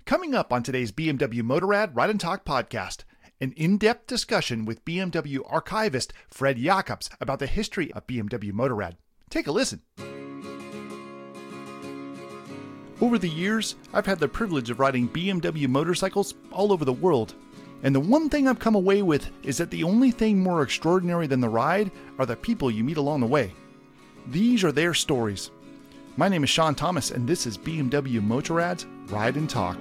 Coming up on today's BMW Motorrad Ride and Talk podcast, an in-depth discussion with BMW archivist Fred Jacobs about the history of BMW Motorrad. Take a listen. Over the years, I've had the privilege of riding BMW motorcycles all over the world. And the one thing I've come away with is that the only thing more extraordinary than the ride are the people you meet along the way. These are their stories. My name is Sean Thomas, and this is BMW Motorrad's Ride and Talk.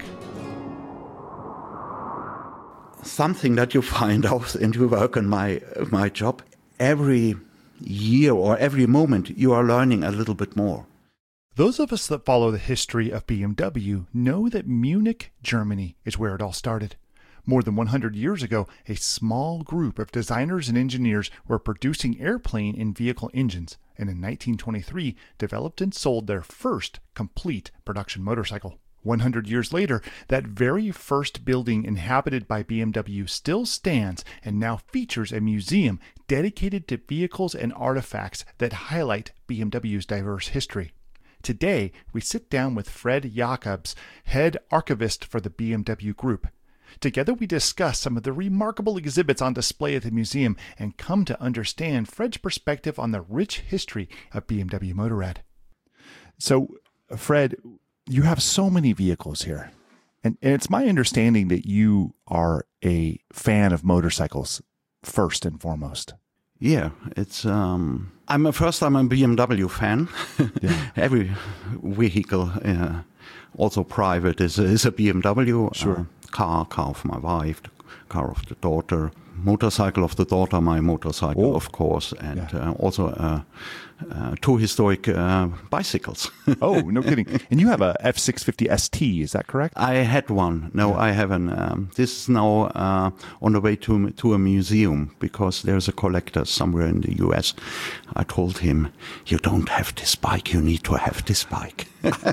Something that you find out and you work on my job, every year or every moment you are learning a little bit more. Those of us that follow the history of BMW know that Munich, Germany is where it all started. More than 100 years ago, a small group of designers and engineers were producing airplane and vehicle engines, and in 1923 developed and sold their first complete production motorcycle. 100 years later, that very first building inhabited by BMW still stands and now features a museum dedicated to vehicles and artifacts that highlight BMW's diverse history. Today, we sit down with Fred Jacobs, head archivist for the BMW Group. Together we discuss some of the remarkable exhibits on display at the museum and come to understand Fred's perspective on the rich history of BMW Motorrad. So, Fred, you have so many vehicles here, and it's my understanding that you are a fan of motorcycles first and foremost. Yeah, it's I'm a BMW fan. Yeah. Every vehicle, also private, is a BMW. Sure. Car of my wife, car of the daughter, motorcycle of the daughter, my motorcycle, of course, and also two historic bicycles. Oh, no kidding. And you have a F650 ST, is that correct? I had one. No, I haven't. This is now on the way to a museum because there's a collector somewhere in the US. I told him, you don't have this bike, you need to have this bike.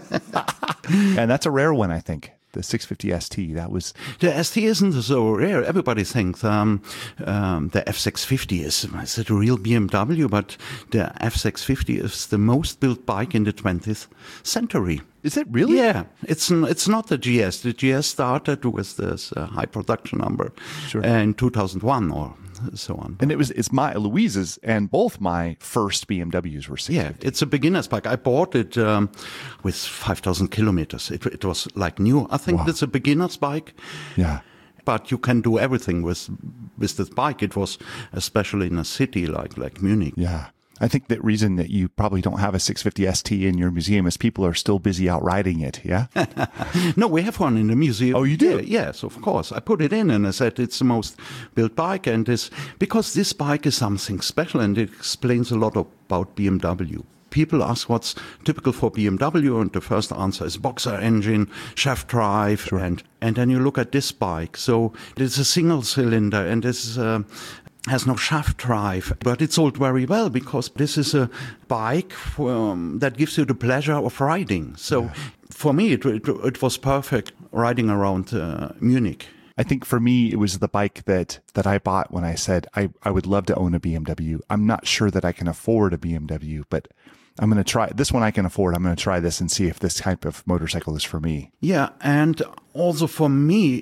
And that's a rare one, I think. The 650 ST, that was... The ST isn't so rare. Everybody thinks the F650 is it a real BMW, but the F650 is the most built bike in the 20th century. Is it really? Yeah, it's not the GS. The GS started with this high production number in 2001 or so on. And it's my Louise's and both my first BMWs were 650. Yeah, it's a beginner's bike. I bought it with 5,000 kilometers. It was like new. I think It's a beginner's bike. Yeah. But you can do everything with this bike. It was especially in a city like Munich. Yeah. I think the reason that you probably don't have a 650 ST in your museum is people are still busy out riding it, yeah? No, we have one in the museum. Oh, you do? Yeah, yes, of course. I put it in and I said it's the most built bike, and because this bike is something special and it explains a lot about BMW. People ask what's typical for BMW, and the first answer is boxer engine, shaft drive, and then you look at this bike. So it's a single cylinder, and this has no shaft drive, but it sold very well because this is a bike that gives you the pleasure of riding. So for me, it was perfect riding around Munich. I think for me, it was the bike that I bought when I said I would love to own a BMW. I'm not sure that I can afford a BMW, but I'm going to try this one. I can afford. I'm going to try this and see if this type of motorcycle is for me. Yeah, and also for me,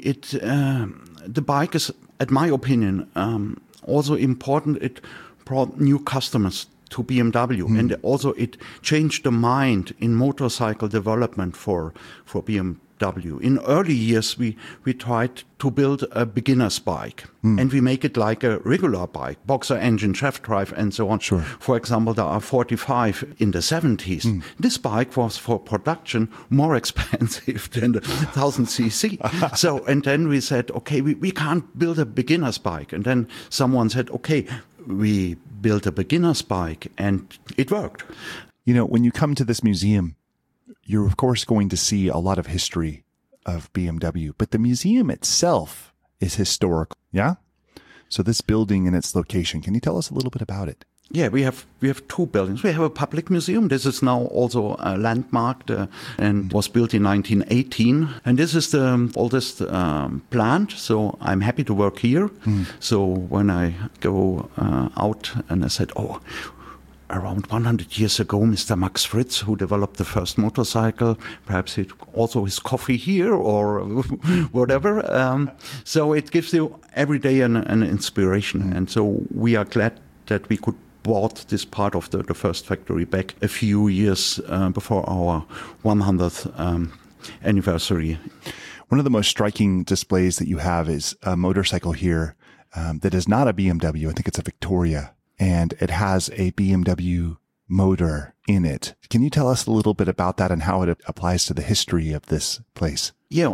the bike is, in my opinion, also important. It brought new customers to BMW, and also it changed the mind in motorcycle development for BMW. In early years, we tried to build a beginner's bike, and we make it like a regular bike, boxer engine, shaft drive, and so on. Sure. For example, the R45 in the 70s. This bike was for production more expensive than the 1000cc. So, and then we said, okay, we can't build a beginner's bike. And then someone said, okay, we built a beginner's bike, and it worked. You know, when you come to this museum, you're, of course, going to see a lot of history of BMW, but the museum itself is historical, yeah? So this building and its location, can you tell us a little bit about it? Yeah, we have two buildings. We have a public museum. This is now also a landmark and was built in 1918. And this is the oldest plant, so I'm happy to work here. So when I go out and I said, around 100 years ago, Mr. Max Fritz, who developed the first motorcycle, perhaps it also his coffee here or whatever. So it gives you every day an inspiration. And so we are glad that we could bought this part of the first factory back a few years before our 100th anniversary. One of the most striking displays that you have is a motorcycle here that is not a BMW. I think it's a Victoria, and it has a BMW motor in it. Can you tell us a little bit about that and how it applies to the history of this place? Yeah,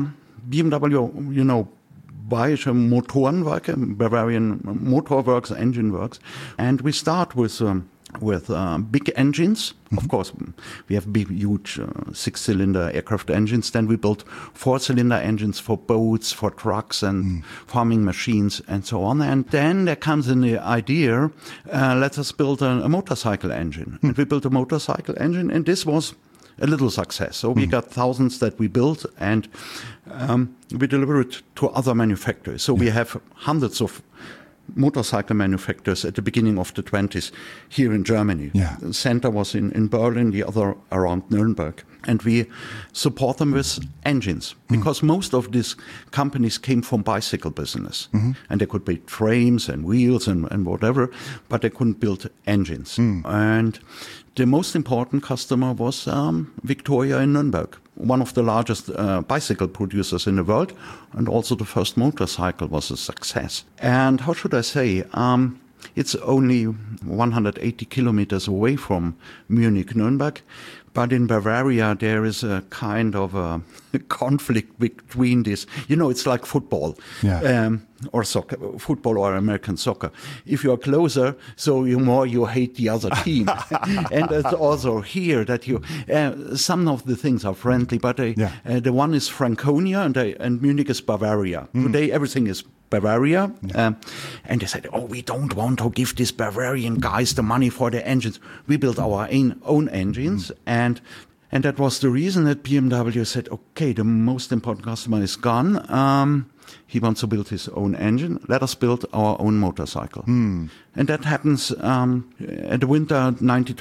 BMW, Bayerische Motorenwerke, Bavarian Motor Works, Engine Works, and we start with big engines. Of course, we have big, huge 6-cylinder aircraft engines. Then we built 4-cylinder engines for boats, for trucks, and farming machines, and so on. And then there comes in the idea, let us build a motorcycle engine. And we built a motorcycle engine, and this was a little success. So we got thousands that we built, and we deliver it to other manufacturers. So we have hundreds of motorcycle manufacturers at the beginning of the 20s here in Germany. Yeah. The center was in Berlin, the other around Nuremberg. And we support them with engines because most of these companies came from bicycle business. And they could build frames and wheels and whatever, but they couldn't build engines. And the most important customer was Victoria in Nuremberg, one of the largest bicycle producers in the world, and also the first motorcycle was a success. And how should I say? It's only 180 kilometers away from Munich, Nuremberg. But in Bavaria, there is a kind of a conflict between this. It's like football or soccer, football or American soccer. If you are closer, so you more you hate the other team. And it's also here that some of the things are friendly, but the one is Franconia and Munich is Bavaria. Today, everything is Bavaria. And they said, we don't want to give these Bavarian guys the money for the engines. We built our own engines. And that was the reason that BMW said, okay, the most important customer is gone. He wants to build his own engine. Let us build our own motorcycle. And that happens at the winter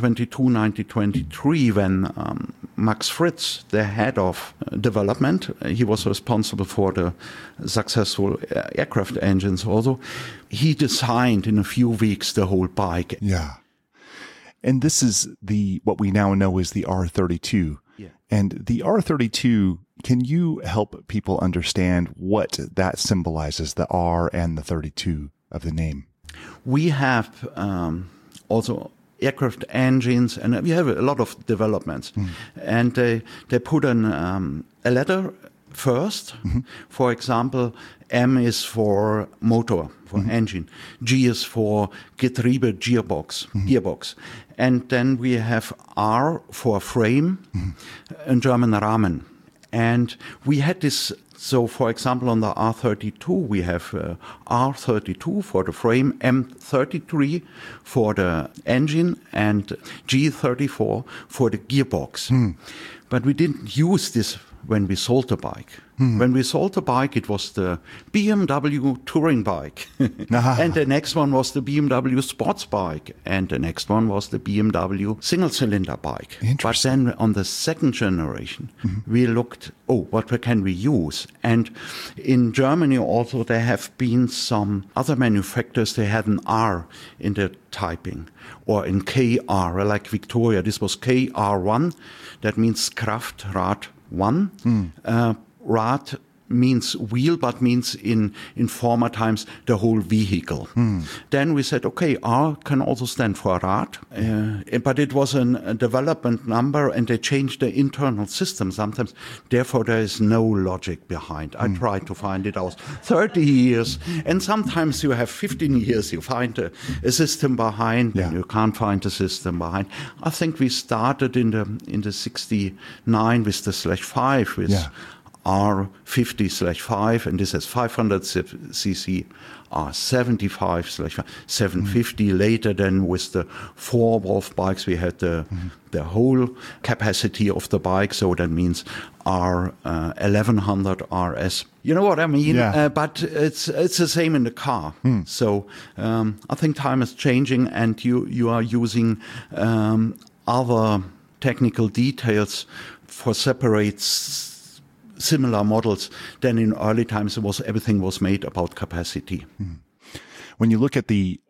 1922-1923 when Max Fritz, the head of development, he was responsible for the successful aircraft engines also. He designed in a few weeks the whole bike. Yeah. And this is what we now know is the R32. Yeah. And the R32, can you help people understand what that symbolizes, the R and the 32 of the name? We have also aircraft engines, and we have a lot of developments. And they put a letter first. For example, M is for motor, for engine. G is for Getriebe, gearbox. And then we have R for frame, in German Rahmen. And we had this, so for example, on the R32, we have R32 for the frame, M33 for the engine, and G34 for the gearbox. But we didn't use this when we sold the bike. When we sold the bike, it was the BMW touring bike. And the next one was the BMW sports bike. And the next one was the BMW single-cylinder bike. But then on the second generation, we looked, what can we use? And in Germany also, there have been some other manufacturers, they had an R in the typing, or in KR, like Victoria. This was KR1. That means Kraftrad 1. Rad means wheel, but means in former times the whole vehicle. Then we said, okay, R can also stand for Rad, but it was a development number and they changed the internal system sometimes. Therefore, there is no logic behind. I tried to find it out 30 years, and sometimes you have 15 years, you find a system behind, and you can't find a system behind. I think we started in the 69 with the /5 with R50/5, and this has 500 cc, R75/5, 750. Later then with the 4 Wolf bikes, we had the whole capacity of the bike, so that means R1100 RS. You know what I mean? Yeah. But it's the same in the car. So I think time is changing, and you are using other technical details for separate similar models than in early times. Everything was made about capacity. When you look at the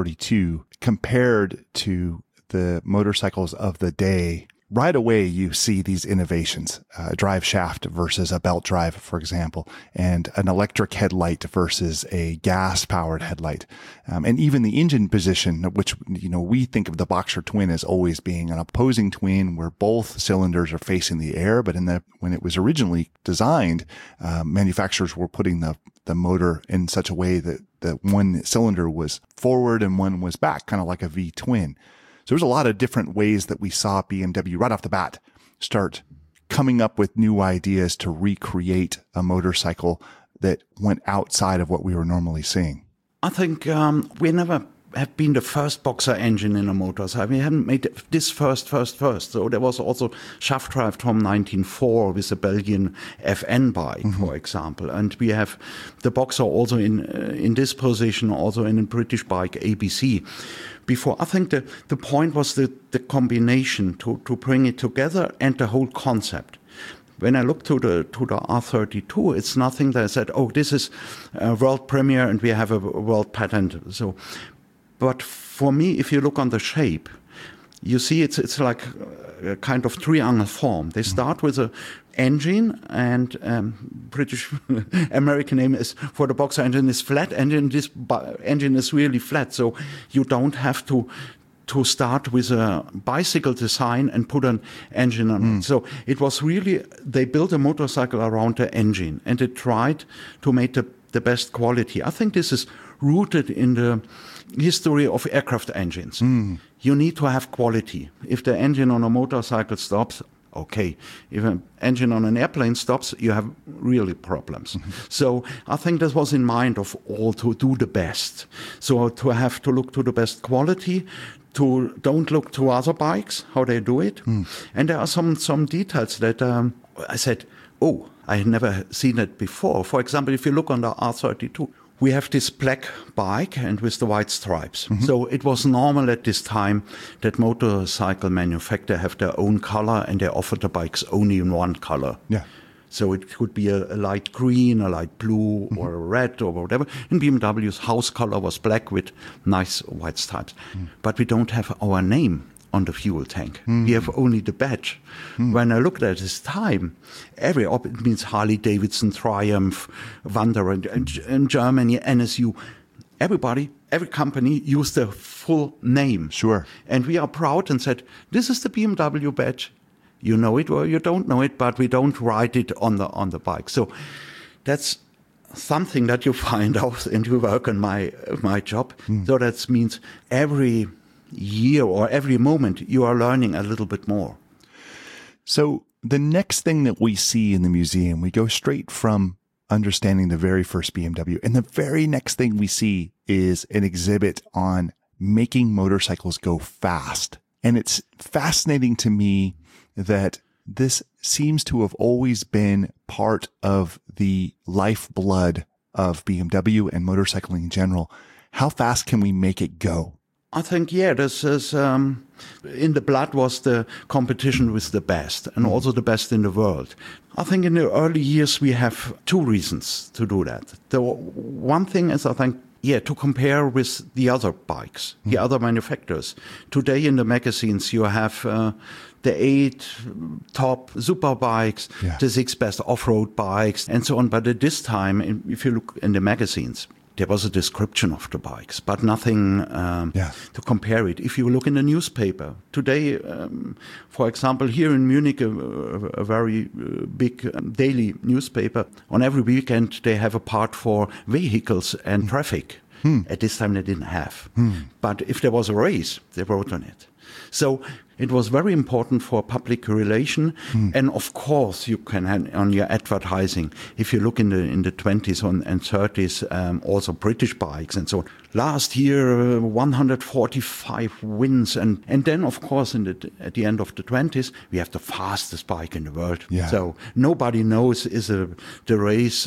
R32 compared to the motorcycles of the day, right away you see these innovations, a drive shaft versus a belt drive, for example, and an electric headlight versus a gas-powered headlight. And even the engine position, which, we think of the Boxer twin as always being an opposing twin where both cylinders are facing the air. But when it was originally designed, manufacturers were putting the motor in such a way that one cylinder was forward and one was back, kind of like a V-twin. So there's a lot of different ways that we saw BMW right off the bat start coming up with new ideas to recreate a motorcycle that went outside of what we were normally seeing. I think we never have been the first Boxer engine in a motorcycle. We haven't made this first. So there was also shaft drive from 1904 with the Belgian FN bike, for example. And we have the Boxer also in this position, also in a British bike, ABC. Before, I think the point was the combination to bring it together and the whole concept. When I look to the R32, it's nothing that I said, oh, this is a world premiere and we have a world patent. So, but for me, if you look on the shape, you see it's like a kind of triangle form. They start with an engine, and British American name is for the Boxer engine is flat engine. This engine is really flat, so you don't have to start with a bicycle design and put an engine on it. So it was really, they built a motorcycle around the engine, and they tried to make the best quality. I think this is rooted in the history of aircraft engines. You need to have quality. If the engine on a motorcycle stops, okay. If an engine on an airplane stops, you have really problems. So I think this was in mind of all to do the best. So to have to look to the best quality, to don't look to other bikes, how they do it. And there are some details that I said, oh, I had never seen it before. For example, if you look on the R32, we have this black bike and with the white stripes. So it was normal at this time that motorcycle manufacturers have their own color and they offer the bikes only in one color. Yeah. So it could be a light green, a light blue, or a red, or whatever. And BMW's house color was black with nice white stripes. But we don't have our name on the fuel tank. We have only the badge. When I looked at this time, it means Harley Davidson, Triumph, Wanderer, in Germany, NSU. Every company used the full name. Sure. And we are proud and said, this is the BMW badge. You know it or you don't know it, but we don't write it on the bike. So that's something that you find out and you work on my job. So that means every year or every moment you are learning a little bit more. So the next thing that we see in the museum, we go straight from understanding the very first BMW, and the very next thing we see is an exhibit on making motorcycles go fast. And it's fascinating to me that this seems to have always been part of the lifeblood of BMW and motorcycling in general. How fast can we make it go? I think, this is, in the blood was the competition with the best and also the best in the world. I think in the early years we have two reasons to do that. The one thing is, I think, to compare with the other bikes, the other manufacturers. Today in the magazines you have the 8 top super bikes, the 6 best off-road bikes, and so on. But at this time, if you look in the magazines, there was a description of the bikes, but nothing to compare it. If you look in the newspaper, today, for example, here in Munich, a very big daily newspaper, on every weekend they have a part for vehicles and traffic. At this time they didn't have. But if there was a race, they wrote on it. So It was very important for public relation, and of course you can have on your advertising. If you look in the 20s and 30s, also British bikes and so on. Last year, 145 wins, and then of course at the end of the 20s, we have the fastest bike in the world. Yeah. So nobody knows the race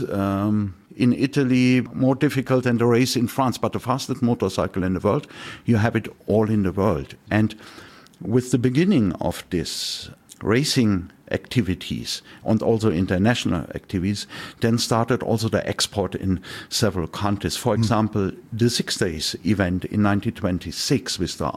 in Italy more difficult than the race in France, but the fastest motorcycle in the world, you have it all in the world. And with the beginning of this racing activities and also international activities, then started also the export in several countries. For example, the 6 Days event in 1926 with the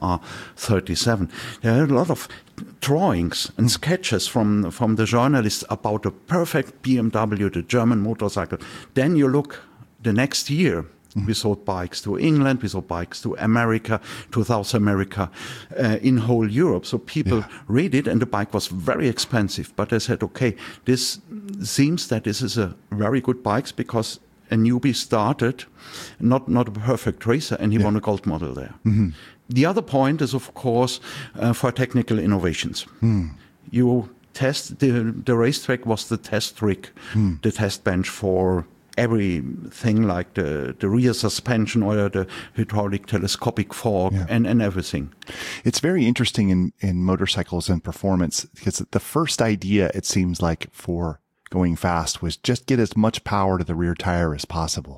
R37. There are a lot of drawings and sketches from the journalists about the perfect BMW, the German motorcycle. Then you look the next year, we sold bikes to England, we sold bikes to America, to South America, in whole Europe. So people read it, and the bike was very expensive. But I said, okay, this seems that this is a very good bike because a newbie started, not a perfect racer, and he won a gold medal there. The other point is, of course, for technical innovations. You test, the racetrack was the test rig, the test bench for everything like the rear suspension or the hydraulic telescopic fork and everything. It's very interesting in motorcycles and performance because the first idea, it seems like, for going fast was just get as much power to the rear tire as possible.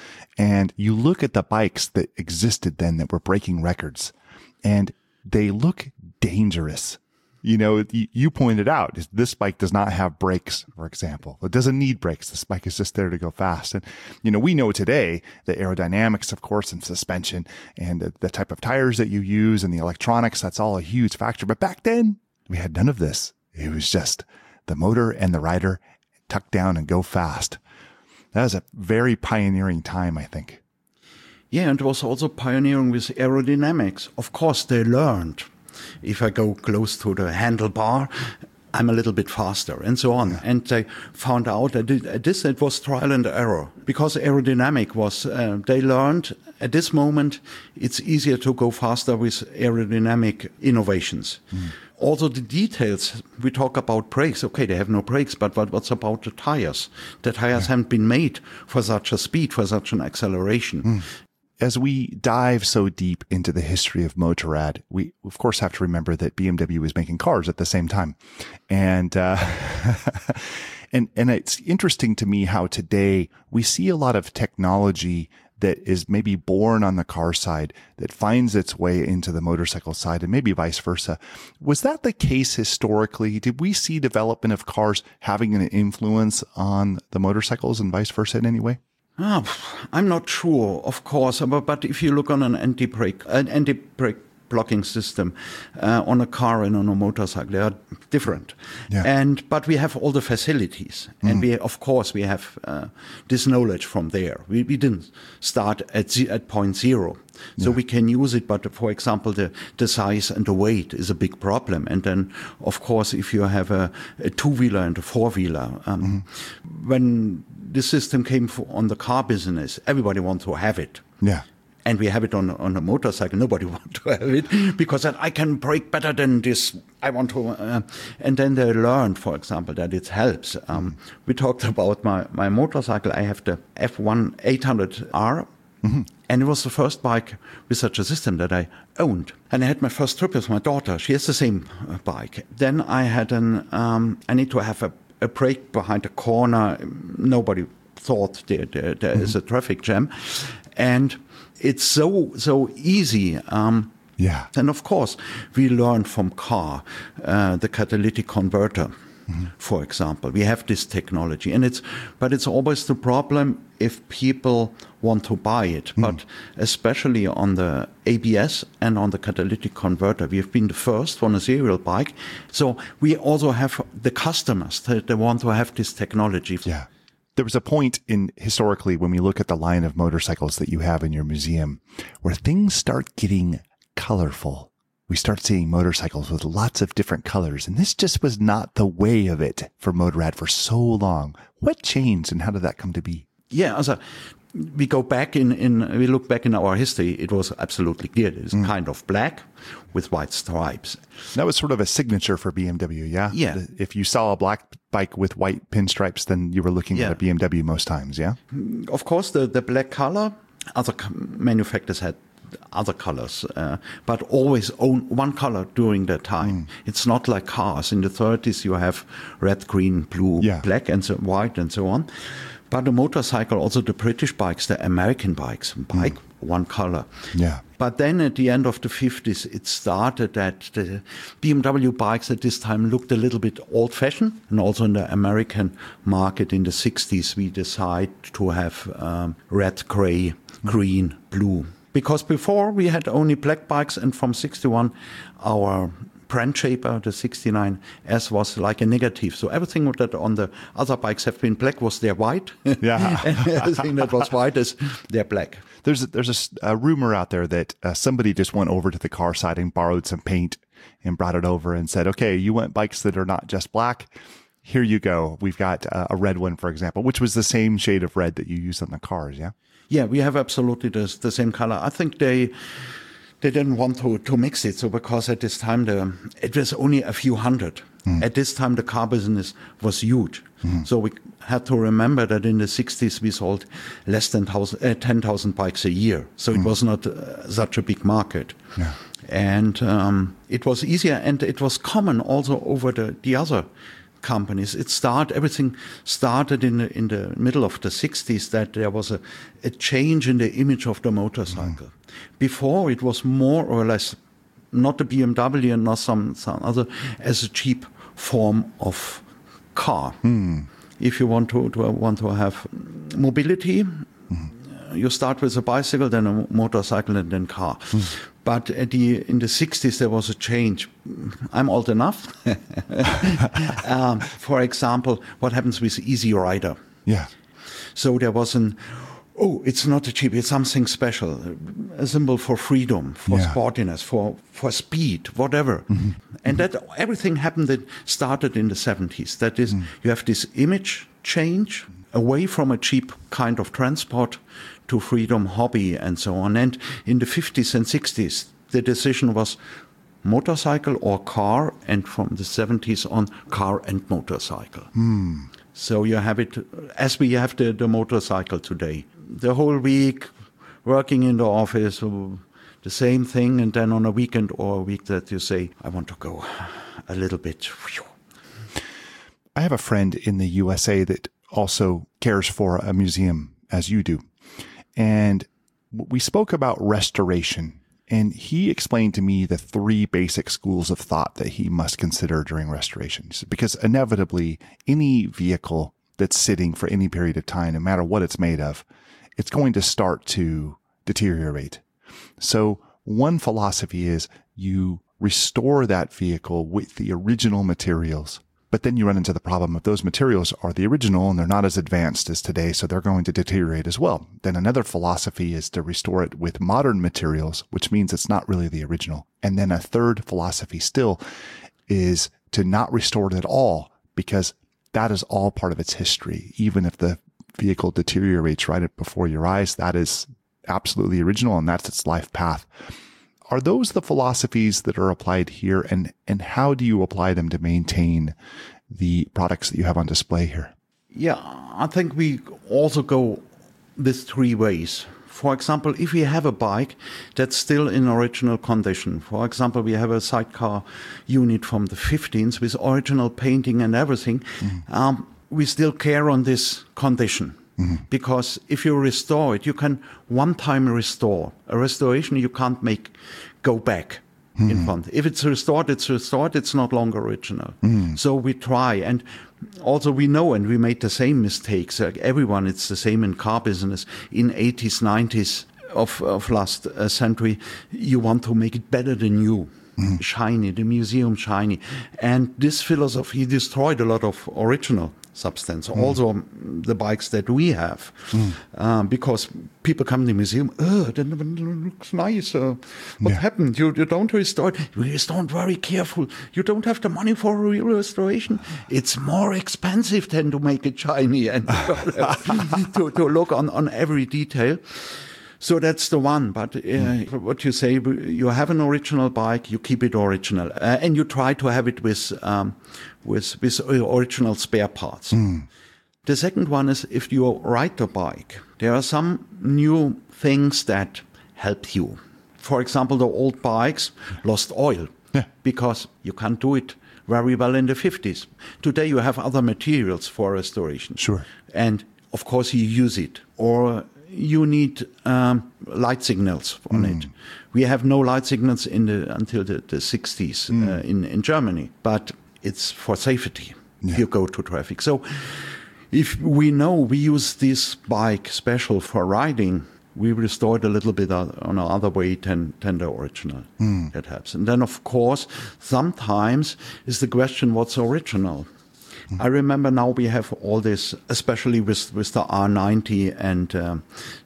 And you look at the bikes that existed then that were breaking records, and they look dangerous. You know, you pointed out, this bike does not have brakes, for example. It doesn't need brakes. This bike is just there to go fast. And, you know, we know today the aerodynamics, of course, and suspension and the type of tires that you use and the electronics, that's all a huge factor. But back then, we had none of this. It was just the motor and the rider tuck down and go fast. That was a very pioneering time, I think. Yeah, and it was also pioneering with aerodynamics. Of course, they learned. If I go close to the handlebar, I'm a little bit faster, and so on. And they found out that it was trial and error. Because aerodynamic was, they learned at this moment, it's easier to go faster with aerodynamic innovations. Also the details, we talk about brakes. Okay, they have no brakes, but what's about the tires? The tires haven't been made for such a speed, for such an acceleration. As we dive so deep into the history of Motorrad, we of course have to remember that BMW was making cars at the same time. And, and it's interesting to me how today we see a lot of technology that is maybe born on the car side that finds its way into the motorcycle side and maybe vice versa. Was that the case historically? Did we see development of cars having an influence on the motorcycles and vice versa in any way? I'm not sure, of course, but if you look on an anti-brake blocking system on a car and on a motorcycle, they are different. But we have all the facilities, and we have this knowledge from there. We didn't start at point zero. So we can use it, but for example, the size and the weight is a big problem. And then, of course, if you have a two-wheeler and a four-wheeler, when the system came on the car business, everybody wants to have it. And we have it on a motorcycle. Nobody wants to have it because I can brake better than this. I want to. And then they learned, for example, that it helps. We talked about my motorcycle. I have the F1 800R. And it was the first bike with such a system that I owned. And I had my first trip with my daughter. She has the same bike. Then I had I need to have a brake behind a corner. Nobody thought there is a traffic jam. And it's so easy. And of course, we learned from car, the catalytic converter. For example, we have this technology, but it's always the problem if people want to buy it. But especially on the ABS and on the catalytic converter, we have been the first on a serial bike. So we also have the customers that they want to have this technology. There was a point historically when we look at the line of motorcycles that you have in your museum where things start getting colorful. We start seeing motorcycles with lots of different colors, and this just was not the way of it for Motorrad for so long. What changed, and how did that come to be? Yeah, we go back we look back in our history, it was absolutely clear. It's kind of black with white stripes. That was sort of a signature for BMW, yeah? Yeah. If you saw a black bike with white pinstripes, then you were looking at a BMW most times, yeah? Of course, the black color, other manufacturers had other colors, but always own one color during that time. It's not like cars. In the 30s, you have red, green, blue, black, and so white, and so on. But the motorcycle, also the British bikes, the American bikes, one color. Yeah. But then at the end of the 50s, it started that the BMW bikes at this time looked a little bit old-fashioned. And also in the American market in the 60s, we decided to have red, gray, green, blue. Because before we had only black bikes, and from 61, our brand shaper, the 69S, was like a negative. So everything that on the other bikes have been black was their white. Yeah. And everything that was white is their black. There's a rumor out there that somebody just went over to the car side and borrowed some paint and brought it over and said, okay, you want bikes that are not just black? Here you go. We've got a red one, for example, which was the same shade of red that you use on the cars, yeah? Yeah, we have absolutely the same color. I think they didn't want to mix it. So because at this time, it was only a few hundred. At this time, the car business was huge. So we had to remember that in the 60s, we sold less than 10,000 bikes a year. So it was not such a big market. Yeah. And it was easier, and it was common also over the other companies. Everything started in the middle of the 60s, that there was a change in the image of the motorcycle. Before, it was more or less not the BMW and not some other, as a cheap form of car. If you want to have mobility, you start with a bicycle, then a motorcycle, and then car. But in the 60s, there was a change. I'm old enough. For example, what happens with Easy Rider? Yeah. So there was it's not a cheap, it's something special. A symbol for freedom, for sportiness, for speed, whatever. And that everything started in the 70s. That is, you have this image change away from a cheap kind of transport to freedom, hobby, and so on. And in the 50s and 60s, the decision was motorcycle or car, and from the 70s on, car and motorcycle. So you have it as we have the motorcycle today. The whole week, working in the office, the same thing, and then on a weekend or a week that you say, I want to go a little bit. I have a friend in the USA that also cares for a museum, as you do. And we spoke about restoration, and he explained to me the three basic schools of thought that he must consider during restoration. Because inevitably, any vehicle that's sitting for any period of time, no matter what it's made of, it's going to start to deteriorate. So one philosophy is you restore that vehicle with the original materials. But then you run into the problem of those materials are the original and they're not as advanced as today, so they're going to deteriorate as well. Then another philosophy is to restore it with modern materials, which means it's not really the original. And then a third philosophy still is to not restore it at all, because that is all part of its history. Even if the vehicle deteriorates right before your eyes, that is absolutely original and that's its life path. Are those the philosophies that are applied here, and how do you apply them to maintain the products that you have on display here? Yeah, I think we also go this three ways. For example, if we have a bike that's still in original condition, for example, we have a sidecar unit from the 15s with original painting and everything, we still care on this condition. Because if you restore it, you can one time restore. A restoration you can't go back in front. If it's restored, it's not longer original. So we try. And also we know, and we made the same mistakes. Like everyone, it's the same in car business. In 80s, 90s of last century, you want to make it better than new. Shiny, the museum shiny. And this philosophy destroyed a lot of original substance. Also, the bikes that we have, because people come to the museum, that looks nice. What happened? You don't restore it. You restore it very careful. You don't have the money for a real restoration. It's more expensive than to make it shiny and to look on every detail. So that's the one. But what you say, you have an original bike, you keep it original, and you try to have it with original spare parts. The second one is if you ride the bike, there are some new things that help you. For example, the old bikes lost oil because you can't do it very well in the 50s. Today you have other materials for restoration. Sure. And of course you use it. Or you need light signals on it. We have no light signals until the 60s in Germany, but it's for safety if you go to traffic. So if we know we use this bike special for riding, we restore it a little bit on another way than the original. That helps. And then, of course, sometimes is the question, what's original? I remember now we have all this, especially with the R90 and the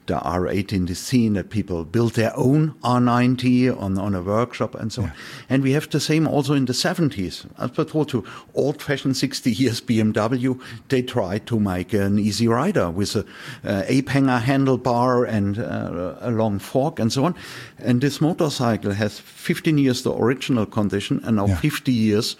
R8 in the scene, that people build their own R90 on a workshop and so on. And we have the same also in the 70s. As I told you, old-fashioned 60 years BMW, they tried to make an easy rider with a ape-hanger handlebar and a long fork and so on. And this motorcycle has 15 years the original condition and now 50 years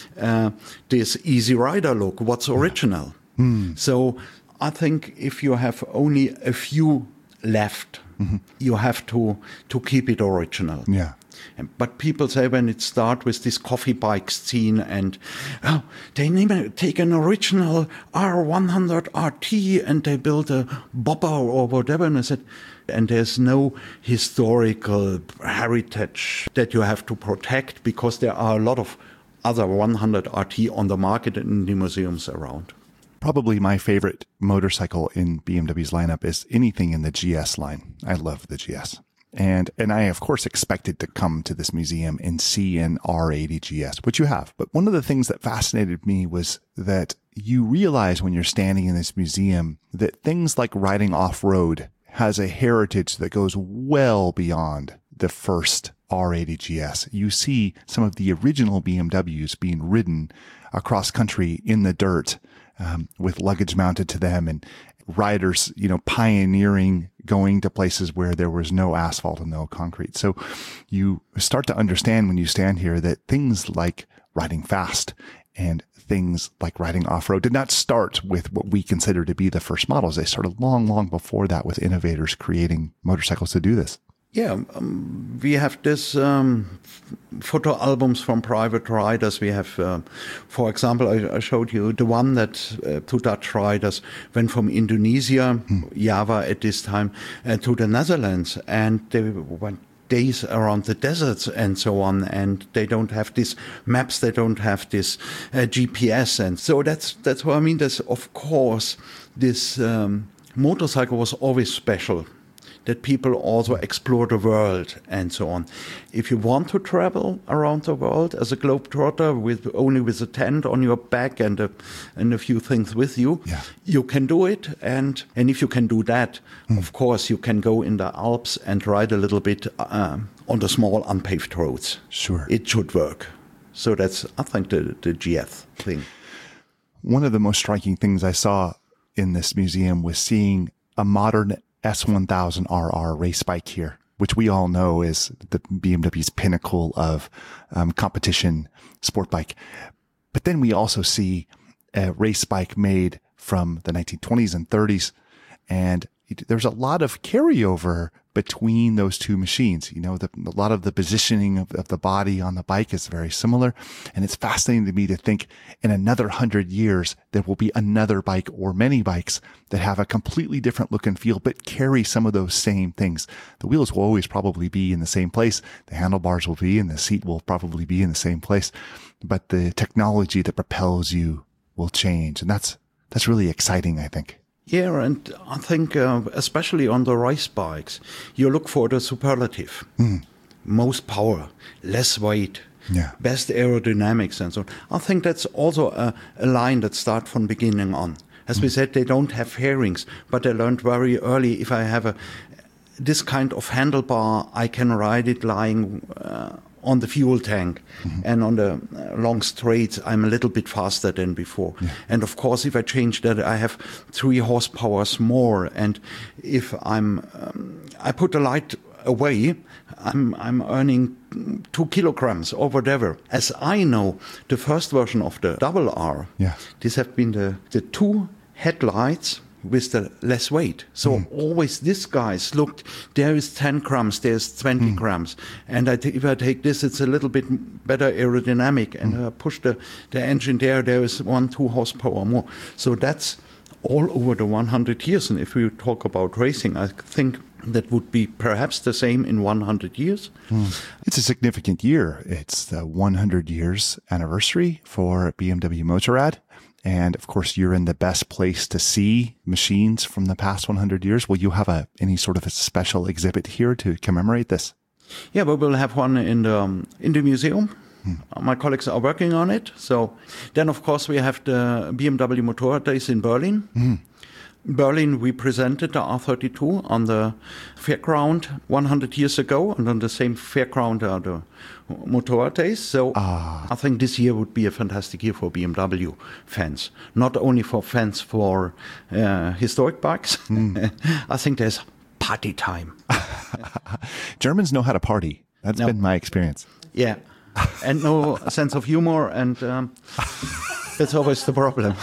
this easy rider look, what's original. So I think if you have only a few left, you have to keep it original. But people say when it starts with this coffee bike scene and they take an original R100 RT and they build a bobber or whatever, and I said, and there's no historical heritage that you have to protect because there are a lot of other 100 RT on the market in the museums around. Probably my favorite motorcycle in BMW's lineup is anything in the GS line. I love the GS. And I, of course, expected to come to this museum and see an R80 GS, which you have. But one of the things that fascinated me was that you realize when you're standing in this museum that things like riding off-road has a heritage that goes well beyond the first R80 GS. You see some of the original BMWs being ridden across country in the dirt with luggage mounted to them, and riders, pioneering going to places where there was no asphalt and no concrete. So you start to understand when you stand here that things like riding fast and things like riding off-road did not start with what we consider to be the first models. They started long, long before that with innovators creating motorcycles to do this. Yeah, we have this photo albums from private riders. We have, for example, I showed you the one that two Dutch riders went from Indonesia, Java at this time, to the Netherlands, and they went days around the deserts and so on, and they don't have these maps, they don't have this GPS, and so that's what I mean. There's, of course, this motorcycle was always special, that people also explore the world and so on. If you want to travel around the world as a globetrotter only with a tent on your back and a few things with you, you can do it. And if you can do that, of course, you can go in the Alps and ride a little bit on the small unpaved roads. Sure. It should work. So that's, I think, the GF thing. One of the most striking things I saw in this museum was seeing a modern S1000RR race bike here, which we all know is the BMW's pinnacle of competition sport bike. But then we also see a race bike made from the 1920s and 30s. And there's a lot of carryover between those two machines. A lot of the positioning of the body on the bike is very similar. And it's fascinating to me to think in another 100 years, there will be another bike or many bikes that have a completely different look and feel, but carry some of those same things. The wheels will always probably be in the same place. The handlebars will be, and the seat will probably be in the same place. But the technology that propels you will change. And that's really exciting, I think. Yeah, and I think especially on the race bikes, you look for the superlative. Most power, less weight, best aerodynamics and so on. I think that's also a line that starts from beginning on. As we said, they don't have fairings, but they learned very early, if I have this kind of handlebar, I can ride it lying on the fuel tank, and on the long straights, I'm a little bit faster than before. And of course, if I change that, I have 3 horsepower more. And if I put the light away, I'm earning 2 kilograms or whatever. As I know, the first version of the Double R, these have been the 2 headlights with the less weight. So always these guys looked, there is 10 grams, there's 20 grams. And if I take this, it's a little bit better aerodynamic. And I push the engine there is 1-2 horsepower more. So that's all over the 100 years. And if we talk about racing, I think that would be perhaps the same in 100 years. It's a significant year. It's the 100 years anniversary for BMW Motorrad. And of course, you're in the best place to see machines from the past 100 years. Will you have any sort of a special exhibit here to commemorate this? Yeah, we will have one in the museum. My colleagues are working on it. So then, of course, we have the BMW Motorrad Days in Berlin. Berlin, we presented the R32 on the fairground 100 years ago, and on the same fairground are the Motorrad Days. So I think this year would be a fantastic year for BMW fans, not only for fans for historic bikes. I think there's party time. Germans know how to party. That's been my experience. Yeah, and no sense of humor, and that's always the problem.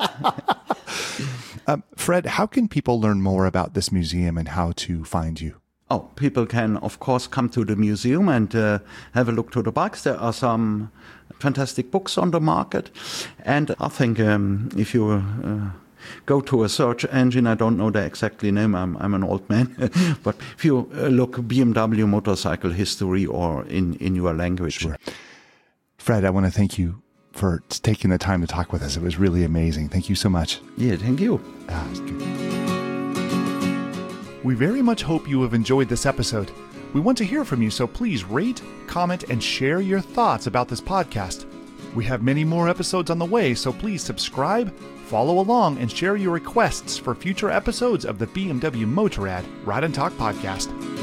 Fred, how can people learn more about this museum and how to find you? Oh, people can, of course, come to the museum and have a look to the bikes. There are some fantastic books on the market. And I think if you go to a search engine, I don't know the exact name, I'm an old man, but if you look BMW motorcycle history or in your language. Sure. Fred, I want to thank you for taking the time to talk with us. It was really amazing. Thank you so much. Yeah, thank you. We very much hope you have enjoyed this episode. We want to hear from you, so please rate, comment, and share your thoughts about this podcast. We have many more episodes on the way, so please subscribe, follow along, and share your requests for future episodes of the BMW Motorrad Ride and Talk podcast.